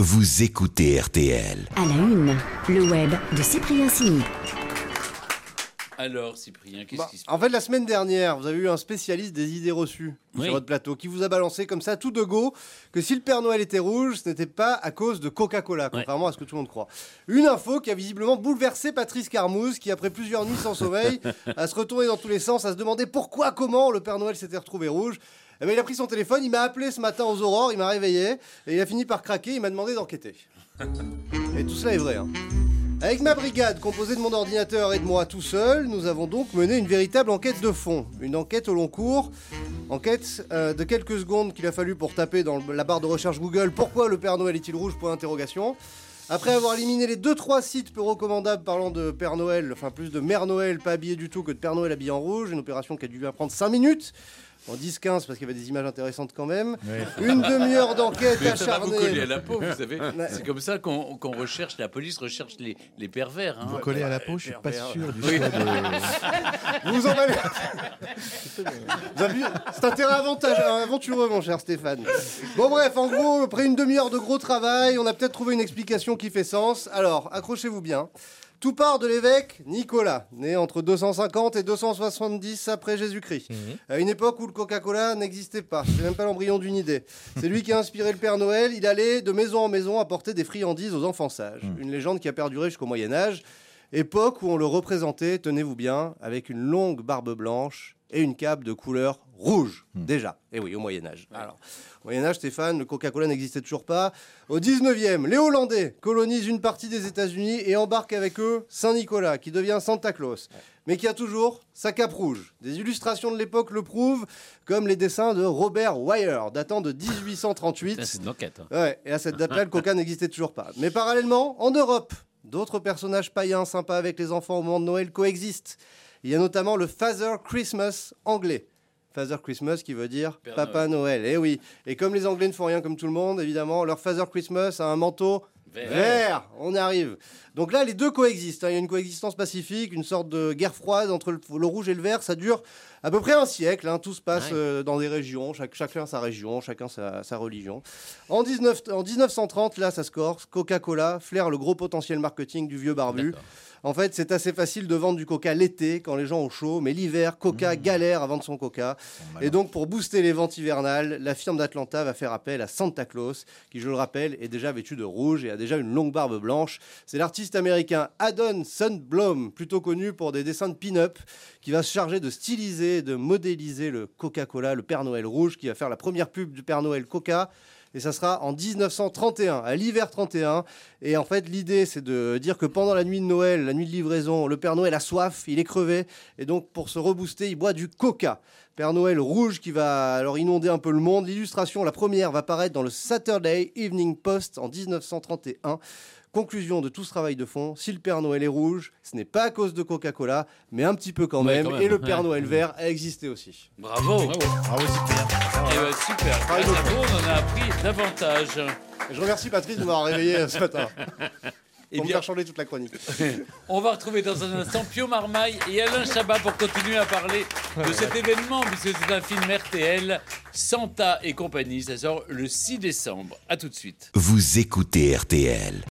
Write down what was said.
Vous écoutez RTL. À la une, le web de Cyprien Sini. Alors, Cyprien, qu'est-ce qui se passe? En fait, la semaine dernière, vous avez eu un spécialiste des idées reçues sur votre plateau qui vous a balancé comme ça, tout de go, que si le Père Noël était rouge, ce n'était pas à cause de Coca-Cola, contrairement à ce que tout le monde croit. Une info qui a visiblement bouleversé Patrice Carmouze, qui après plusieurs nuits sans sommeil, a se retourné dans tous les sens, à se demander pourquoi, comment le Père Noël s'était retrouvé rouge. Eh ben, il a pris son téléphone, il m'a appelé ce matin aux aurores, il m'a réveillé, et il a fini par craquer, il m'a demandé d'enquêter. Et tout cela est vrai, hein. Avec ma brigade, composée de mon ordinateur et de moi tout seul, nous avons donc mené une véritable enquête de fond. Une enquête au long cours, enquête de quelques secondes qu'il a fallu pour taper dans la barre de recherche Google « Pourquoi le Père Noël est-il rouge ?» Après avoir éliminé les 2-3 sites peu recommandables parlant de Père Noël, enfin plus de Mère Noël pas habillé du tout que de Père Noël habillé en rouge, une opération qui a dû prendre 5 minutes, en 10-15 parce qu'il y avait des images intéressantes quand même, une demi-heure d'enquête Mais ça va acharnée. vous coller à la peau, vous savez. C'est comme ça qu'on recherche, la police recherche les pervers. Hein. Vous collez à la peau, je suis pas sûr du Oui. choix de... Vous en allez. Vous avez vu, c'est un terrain aventureux, mon cher Stéphane. Bon, bref, en gros, après une demi-heure de gros travail, on a peut-être trouvé une explication qui fait sens. Alors, accrochez-vous bien. Tout part de l'évêque Nicolas, né entre 250 et 270 après Jésus-Christ, à une époque où le Coca-Cola n'existait pas. C'est même pas l'embryon d'une idée. C'est lui qui a inspiré le Père Noël. Il allait de maison en maison apporter des friandises aux enfants sages. Une légende qui a perduré jusqu'au Moyen-Âge. Époque où on le représentait, tenez-vous bien, avec une longue barbe blanche et une cape de couleur rouge, déjà. Et oui, au Moyen-Âge. Alors, au Moyen-Âge, Stéphane, le Coca-Cola n'existait toujours pas. Au 19e, les Hollandais colonisent une partie des États-Unis et embarquent avec eux Saint-Nicolas, qui devient Santa Claus, mais qui a toujours sa cape rouge. Des illustrations de l'époque le prouvent, comme les dessins de Robert Wire, datant de 1838. Ça, c'est une enquête. Hein. Ouais, et à cette date-là, le Coca n'existait toujours pas. Mais parallèlement, en Europe, d'autres personnages païens sympas avec les enfants au moment de Noël coexistent. Il y a notamment le Father Christmas anglais. Father Christmas qui veut dire Père Papa Noël. Eh oui. Et comme les Anglais ne font rien comme tout le monde, évidemment, leur Father Christmas a un manteau vert. On y arrive. Donc là, les deux coexistent. Hein. Il y a une coexistence pacifique, une sorte de guerre froide entre le rouge et le vert. Ça dure à peu près un siècle. Hein. Tout se passe dans des régions. Chacun sa région, chacun sa religion. En 1930, là, ça se corse. Coca-Cola flaire le gros potentiel marketing du vieux barbu. D'accord. En fait, c'est assez facile de vendre du coca l'été quand les gens ont chaud, mais l'hiver, Coca galère à vendre son coca. Et donc, pour booster les ventes hivernales, la firme d'Atlanta va faire appel à Santa Claus, qui, je le rappelle, est déjà vêtu de rouge et a déjà une longue barbe blanche. C'est l'artiste américain Haddon Sundblom, plutôt connu pour des dessins de pin-up, qui va se charger de styliser, de modéliser le Coca-Cola, le Père Noël rouge, qui va faire la première pub du Père Noël Coca. Et ça sera en 1931, à l'hiver 31. Et en fait, l'idée, c'est de dire que pendant la nuit de Noël, la nuit de livraison, le Père Noël a soif, il est crevé. Et donc, pour se rebooster, il boit du Coca. Père Noël rouge qui va alors inonder un peu le monde. L'illustration, la première, va paraître dans le Saturday Evening Post en 1931. Conclusion de tout ce travail de fond, si le Père Noël est rouge, ce n'est pas à cause de Coca-Cola, mais un petit peu quand même. Et le Père Noël vert a existé aussi. Bravo. Bravo, super. Eh ben, super. Grâce à vous, on en a appris davantage. Et je remercie Patrice de m'avoir réveillé ce matin. Eh Pour me bien, faire changer toute la chronique. on va retrouver dans un instant Pio Marmaille et Alain Chabat pour continuer à parler de cet événement, puisque c'est un film RTL, Santa et compagnie. Ça sort le 6 décembre. À tout de suite. Vous écoutez RTL.